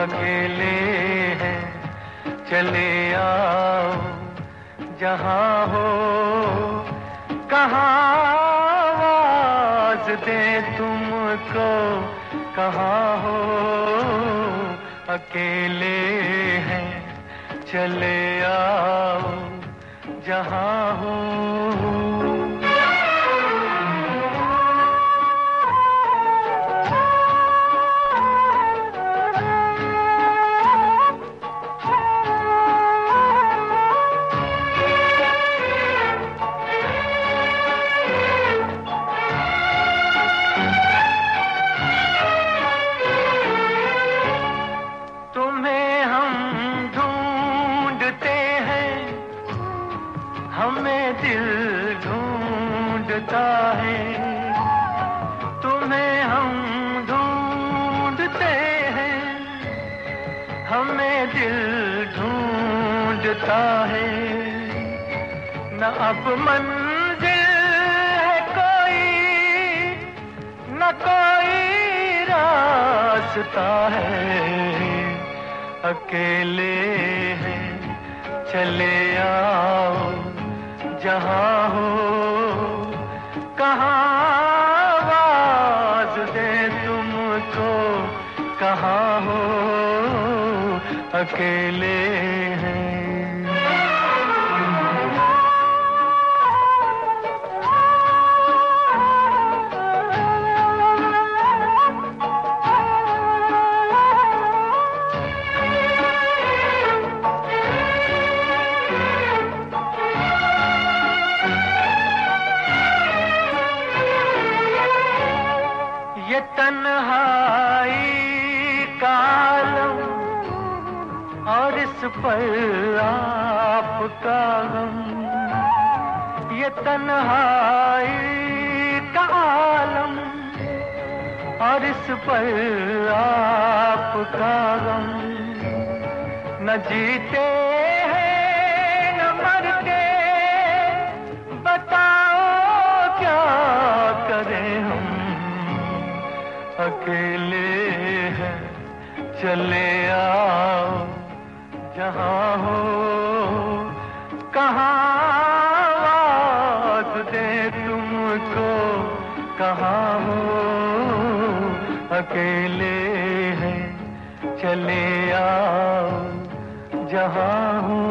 अकेले हैं चले आओ, जहाँ हो कहाँ आवाज दे तुमको, कहाँ हो अकेले हैं चले आओ, जहाँ हो। हमें दिल ढूंढता है, तुम्हें हम ढूंढते हैं, हमें दिल ढूंढता है। न अब मंजिल है कोई, न कोई रास्ता है, अकेले हैं चले आओ, जहाँ हो कहाँ आवाज दे तुमको, कहाँ हो अकेले हैं। ये तन्हाई का आलम और इस पर आपका गम, ये तन्हाई का आलम और इस पर आपका गम। न जीते हैं न मरते, बताओ क्या करें हम, अकेले हैं चले आओ, जहाँ हो कहाँ आवाज दे तुमको, कहाँ हो अकेले हैं चले आओ, जहाँ हो।